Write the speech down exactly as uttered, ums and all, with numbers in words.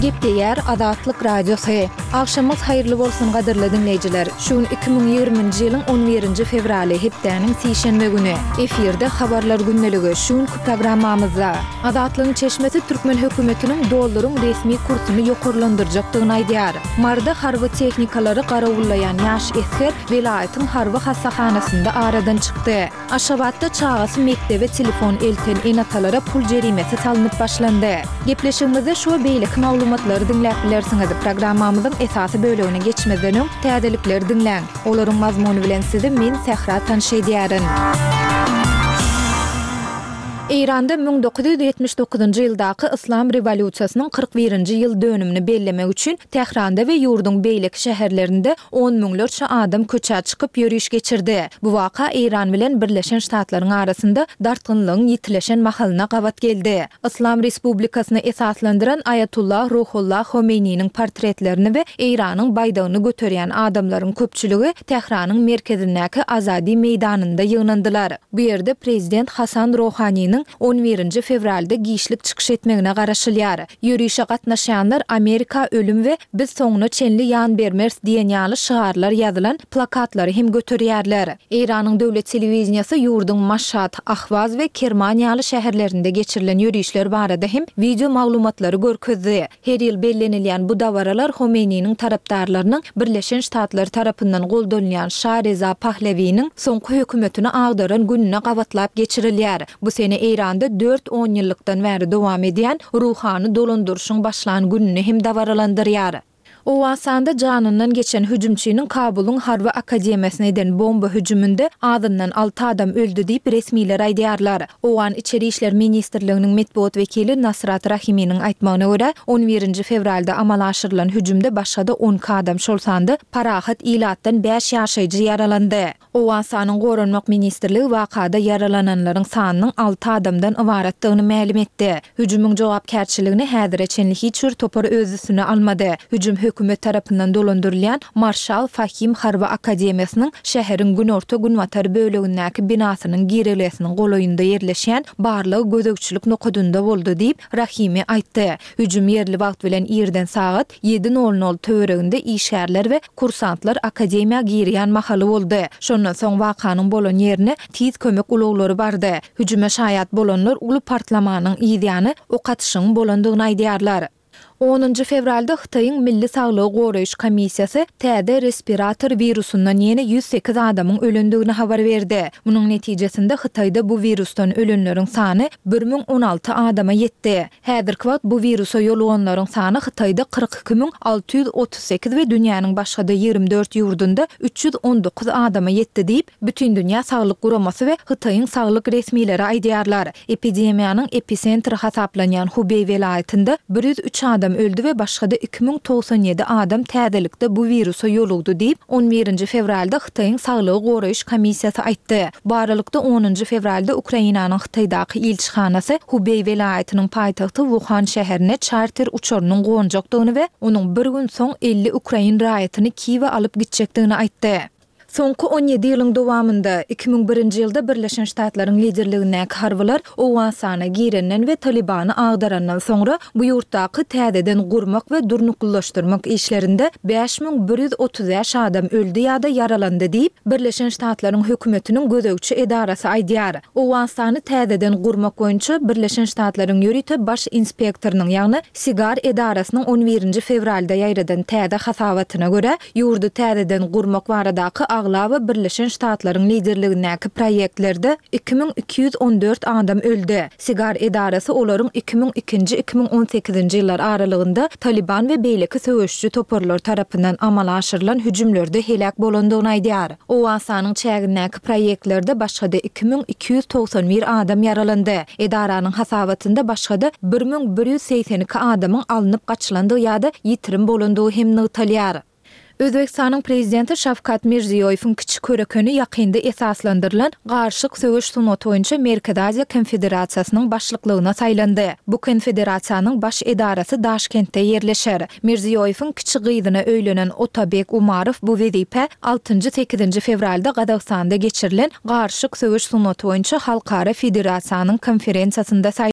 Gepdeýär Azatlyk Radiosu. Akşamyz haýyrly bolsun gaderli dinleýijiler. Şuň iki ming ýygrüminji ýylyň on birinji fevraly hepdäniň sişenbe güni. Efirde habarlar günneligi şuň programmamyzda. Azatlygyň çeşmesi Türkmen hökümetiniň dollaryň resmi kursyny ýokurlandyrjakdygyny aýdýar. Marda harby tehnikalary garagullayan ýaş esger welaýatyň harby hassahhanasynda aradan çykdy. Aşgabatda çağasy mektebe telefon elten enatalara pul jerimesi salınıp başlandy. Gepleşigimizde şu beýlik maglumatlary dinläp bilersiňiz. Programmamyzyň esasy bölegine geçmeden öň täzelikleri dinläň. Olaryň mazmuny bilen sizi men Sehra tanşydýaryn. İranda bin dokuz yüz ýetmiş dokuzunji ýyldaky Islam rewolýusiýasynyň kırk birinji ýyl dönümini bellemek üçin Tehranda we ýurduň beýleki şäherlerinde on müňlerçe adam köçä çykyp ýürüýüş geçirdi. Bu waka İran bilen Birleşen Ştatlaryň arasynda dartgynlygyň ýitileşen mahalyna gabat geldi. Islam Respublikasyny esaslandyran Ayatullah Ruhollah Homeyniň portretlerini we Iranyň baýdagyny göterýän adamlaryň köpçüligi Tehranyň merkezindäki Azadi meýdanynda ýygnandylar. Bu ýerde prezident Hasan Rohanyň on birinji fevralda giýişlik çykyş etmegine garaşylýar. Ýürüýüşe gatnaşanlar Amerika ölüm we biz soňuna çenli ýan bermers diýen ýaly şygarlar ýazylan plakatlary hem göterýärler. Iranyň döwlet telewizionýasy ýurduň Maşhad, Ahvaz we Kerman ýaly şäherlerinde geçirilen ýürüýüşler barada hem video maglumatlary görkezdi. Her ýyl bellenilýän bu dawaralar Homeyniň tarapdarlarynyň Birleşen Ştatlar tarapyndan goldanylýan Şah Reza Pahlawiň soňky hökümetini agdaran gününe gabatlap geçirilýär. Bu sene İranda dört on ýyllykdan bäri dowam edýän ruhany dolandyrşyň başlan gününi hem dawaralandyrýar. O wasanda janyndan geçen hüjümçiniň Kabulyň Harby Akademiýasyna eden bomba hüjümünde adyndan alty adam öldü diýip resmiler aýdýarlar. O wan Içeri işler ministrliginiň metbuat wekili Nasrat Rahimiň aýtmagyna görä on birinji fevralda amal aşyrylan hüjümde başga on adam şolsandy parahat ilatdan beş ýaşaýjy yaralandy. O wasanyň goranmak ministrligi wakada yaralananlaryň sanynyň alty adamdan ibaratdygyny ma'lum etdi. Hüjümüň jogapkärçiligini häzire çenli hiç bir topar öz üstüne almady. Hüjüm hökümet tarapyndan dolandyrylýan Marşal Fahim Harby Akademiýasynyň şäheriň günorta günwatar bölegindäki binasynyň girelisiniň golaýynda ýerleşýän barlygy gözegçilik nokadynda boldy diýip Rahimi aýtdy. Hüjüm ýerli wagt bilen ýerden saat ýedi nol nol töwereginde işgärler we kursantlar akademiýa girýän mahaly boldy. Şondan soň wakanyň bolan ýerine tiz kömek uloglary bardy. Hüjüme şaýat bolanlar uly partlamanyň ýygyny okatyşyň bolandygyny aýdýarlar. onunji fevralda Hytaýyň Milli Saglygy Goraýyş Komissiýasy täze respirator virusundan ýene yüz sekiz adamyň ölendигini habar berdi. Munyň netijesinde Hytaýda bu virusdan ölenleriň sany bir ming on alty adama ýetdi. Häzirki wagt bu virusa ýoluganlaryň sany Hytaýda kırk iki ming alty yüz otuz sekiz we dünýäniň başga ýygrimi dört ýurdunda üç yüz on dokuz adama ýetdi diýip bütün dünýä saglyk guramasy we Hytaýyň saglyk resmileri aýdýarlar. Epidemiýanyň epicentri hasaplanýan Hubei welaýatynda bir yüz üç adam öldü we başga iki ming toksan ýedi adam täzelikde bu virusa ýolugdy diýip on birinji fevralda Hytaýyň Saglygy Goraýyş Komissiýasy aýtdy. Baralykda onunji fevralda Ukrainanyň Hytaýdaky elçixanasy Hubei welaýatynyň paýtagty Wuhan şäherine charter uçurynyň gonjakdygyny we onuň bir gün soň elli Ukrain raýatyny Kiýewe alyp gitjekdigini aýtdy. Soňky on ýedi ýylyň dowamında iki ming birinji ýylda Birleşen Ştatlaryň liderligindäki harbylar o wasana girenden we Talibany agdarandan soňra bu ýurtdaky täzeden gurmak we durnuklaşdyrmak işlerinde beş ming bir yüz otuz beş adam öldü ýa-da yaralandy diýip Birleşen Ştatlaryň hökümetiniň gözegçi edarasy aýdýar. O wasany täzeden gurmak boýunça Birleşen Ştatlaryň ýörite baş inspektorynyň ýagny Sigar edarasynyň on birinji fevralda ýaýradan täze hasabatyna görä ýurdu täzeden gurmak baradaky Aglawa Birleşen Ştatlaryň liderligindäki proýektlerde iki ming iki yüz on dört adam öldü. Sigar edarasy olaryň iki ming ikinji iki ming on sekizinji ýyllar aralygynda Taliban we beýleki söwüşçü toparlar tarapyndan amal aşyrylan hüjümlerde helak bolandygyny aýdýar. O wasanyň çägindäki proýektlerde başga iki ming iki yüz toksan bir adam yaralandy. Edaranyň hasabatynda başga bir ming bir yüz seksen iki adamyň alınıp gaçylandygy ýa-da ýitirim bolandygy hem nytalýar. Özbekistanyň prezidenti Şavkat Mirziýoýewiň kiçik körekeni ýakynda esaslandyrylan garşyk söwüş sunaty boýunça Merkez Aziýa Konfederasiýasynyň başlyklygyna saýlandy. Bu konfederasiýanyň baş edarasy Daşkentde ýerleşer. Mirziýoýewiň kiçik gyzyna öýlenen Otabek Umarow bu wezipe altynji sekizinji fevralda Gazagstanda geçirilen garşyk söwüş sunaty boýunça Halkara Federasiýanyň konferensiýasynda